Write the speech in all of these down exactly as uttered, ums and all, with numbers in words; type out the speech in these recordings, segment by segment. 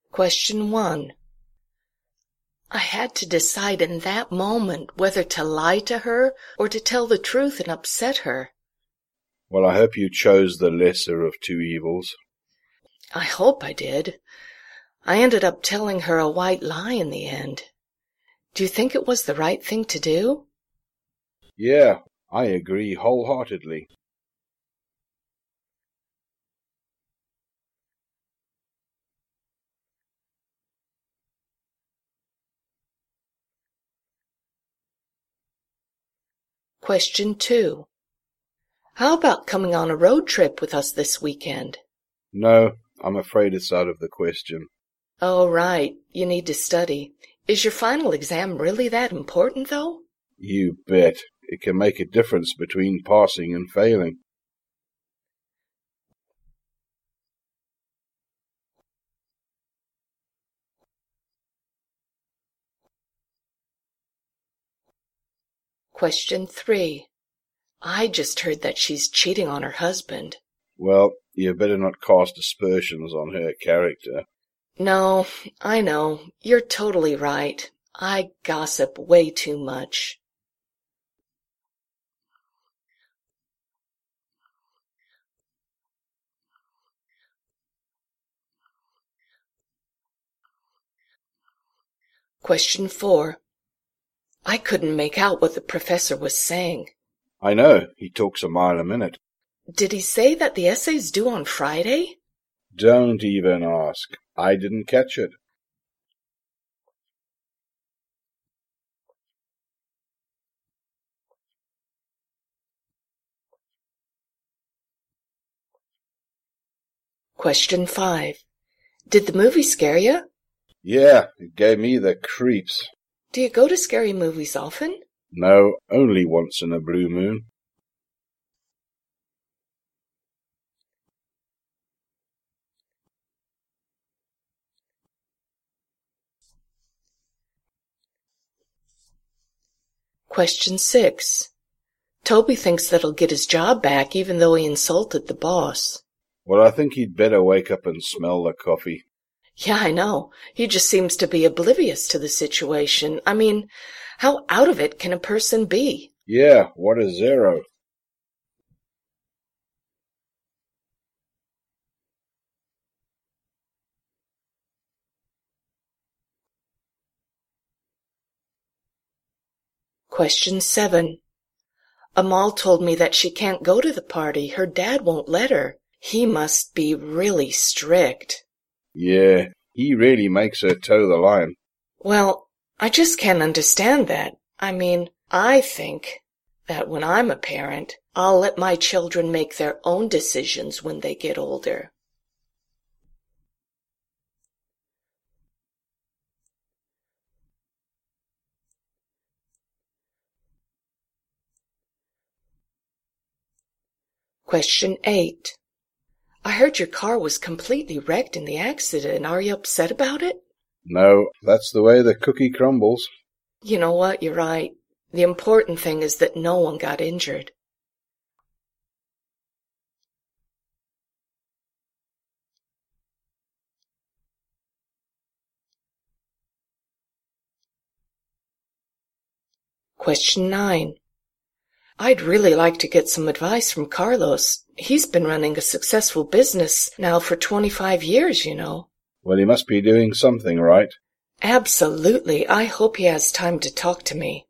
Question one. I had to decide in that moment whether to lie to her or to tell the truth and upset her. Well, I hope you chose the lesser of two evils. I hope I did. I ended up telling her a white lie in the end. Do you think it was the right thing to do? Yeah, I agree wholeheartedly. Question two. How about coming on a road trip with us this weekend? No, I'm afraid it's out of the question. Oh, right. You need to study. Is your final exam really that important, though? You bet. It can make a difference between passing and failing. Question three. I just heard that she's cheating on her husband. Well, you better not cast aspersions on her character. No, I know. You're totally right. I gossip way too much. Question four. I couldn't make out what the professor was saying. I know, he talks a mile a minute. Did he say that the essay's due on Friday? Don't even ask. I didn't catch it. Question five. Did the movie scare you? Yeah, it gave me the creeps. Do you go to scary movies often? No, only once in a blue moon. Question six. Toby thinks that he'll get his job back even though he insulted the boss. Well, I think he'd better wake up and smell the coffee. Yeah, I know. He just seems to be oblivious to the situation. I mean, how out of it can a person be? Yeah, what a zero. Question seven. Amal told me that she can't go to the party. Her dad won't let her. He must be really strict. Yeah, he really makes her toe the line. Well, I just can't understand that. I mean, I think that when I'm a parent, I'll let my children make their own decisions when they get older. Question eight. I heard your car was completely wrecked in the accident. Are you upset about it? No, that's the way the cookie crumbles. You know what? You're right. The important thing is that no one got injured. Question nine. I'd really like to get some advice from Carlos. He's been running a successful business now for twenty-five years, you know. Well, he must be doing something right. Absolutely. I hope he has time to talk to me.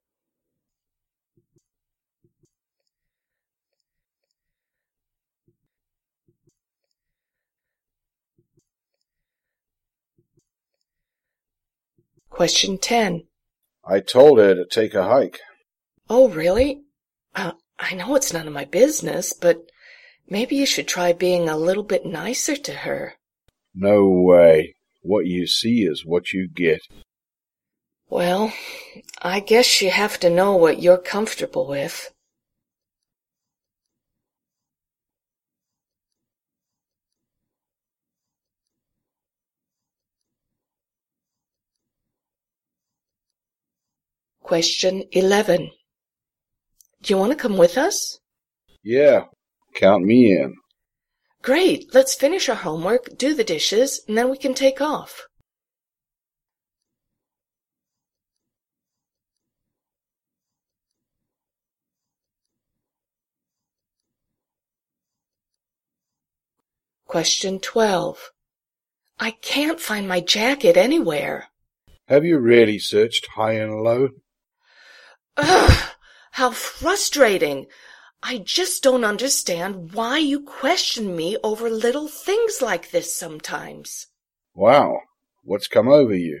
Question ten. I told her to take a hike. Oh, really? Uh, I know it's none of my business, but maybe you should try being a little bit nicer to her. No way. What you see is what you get. Well, I guess you have to know what you're comfortable with. Question eleven. Do you want to come with us? Yeah, count me in. Great, let's finish our homework, do the dishes, and then we can take off. Question twelve. I can't find my jacket anywhere. Have you really searched high and low? Ugh, how frustrating. I just don't understand why you question me over little things like this sometimes. Wow, what's come over you?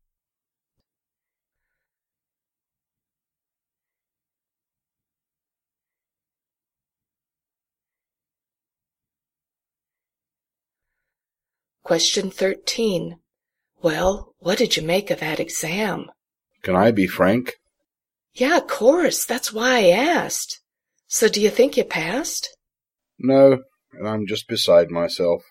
Question thirteen. Well, what did you make of that exam? Can I be frank? Yeah, of course. That's why I asked. So do you think you passed? No, and I'm just beside myself.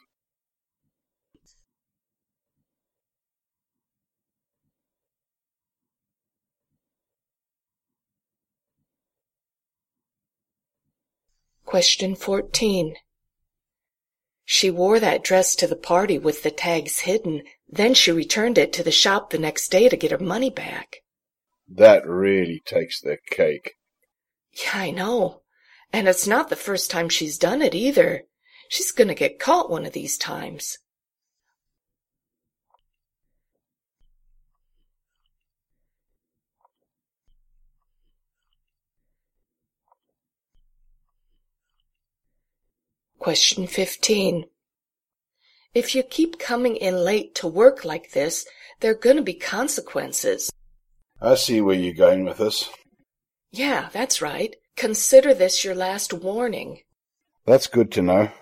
Question fourteen. She wore that dress to the party with the tags hidden, then she returned it to the shop the next day to get her money back. That really takes the cake. Yeah, I know. And it's not the first time she's done it either. She's gonna get caught one of these times. Question fifteen. If you keep coming in late to work like this, there are gonna be consequences. I see where you're going with this. Yeah, that's right. Consider this your last warning. That's good to know.